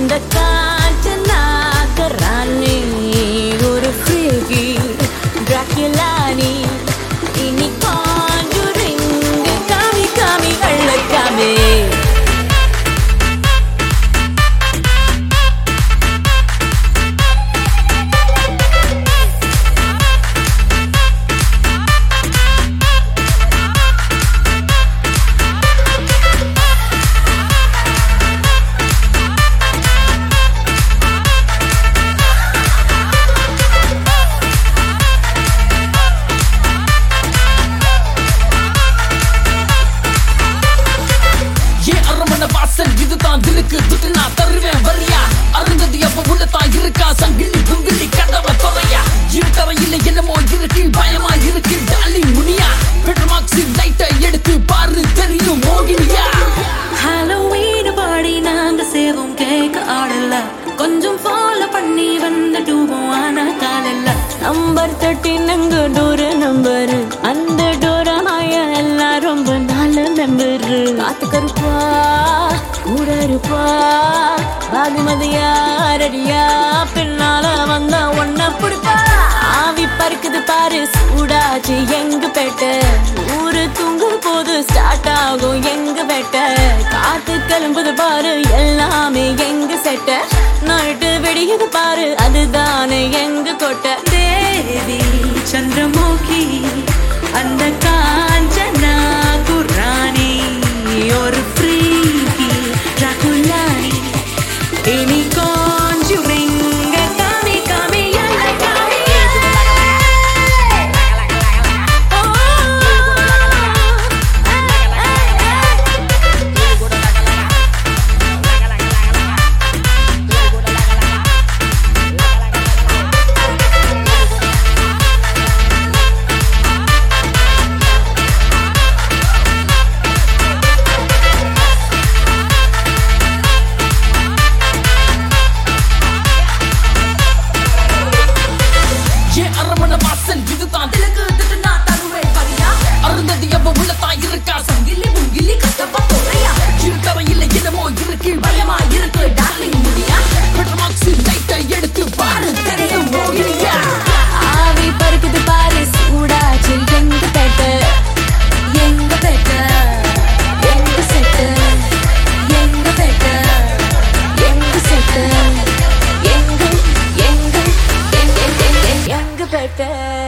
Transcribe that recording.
அந்த காற்று நாக்கரானே ஒரு ஃப்ரீகி டிராக்குலானி இனி காஞ்சுரிங் காமி காமி கள்ளக்காமே இதுதான் திலுக்கு துட்டு நான் தருவேன் வரியா அருந்தது எப்ப உள்ளதான் இருக்கா சங்கிலி குங்கிலி கதவ துறையா இருட்டறையில் என்னமோ இருக்கு பயமா இருக்கு டாலி முனியா பெட்ரோமாக்ஸி லைட்டை எடுத்து பாரு தெரியும் மோகினியா ஹாலோவீன் பாடி நாங்க சேவும் கேட்க ஆடல கொஞ்சம் ஃபாலோ பண்ணி வந்த டூபம் ஆனா காலல்ல நம்பர் 13 அங்க டோர் நம்பர் அந்த டோர மாய எல்லாம் ரொம்ப நல்ல நம்பர் காத்து கருப்பா கூட இருப்பா பாகுமதியா ரெடியா பின்னால வந்தா ஒன்ன பிடிப்பா ஆவி பறக்குது பாரு சூடாச்சு எங்க பேட்ட ஊரு தூங்கும் போது ஸ்டார்ட் ஆகும் எங்க பேட்ட காத்து கிளம்புது பாரு எல்லாமே எங்க செட்ட நைட்டு வெடிக்குது பாரு அதுதானே எங்க கொட்ட தேவி சந்திரமுகி அந்த காஞ்சனா குரானி ஒரு ஃப்ரீகி டிராகுலானி இனி காஞ்சுரிங் காமி காமி கள்ளக்காமே இதுதான் திலுக்கு துட்டு நான் தருவேன் வரியா அருந்தது எப்ப உள்ளதான் இருக்கா சங்கிலி முங்கிலி கதவ துறையா இருட்டறையில் என்னமோ இருக்கு பயமா இருக்கு டார்லிங் முனியா பெட்ரோமாக்ஸி லைட்டை எடுத்து பாரு தெரியும் மோகினியா ஆவி பறக்குது பாரு சூடாச்சு எங்க பேட்ட எங்க பேட்ட எங்க செட்ட எங்க பேட்ட எங்க செட்ட எங்க எங்க எங்க எங்க பேட்ட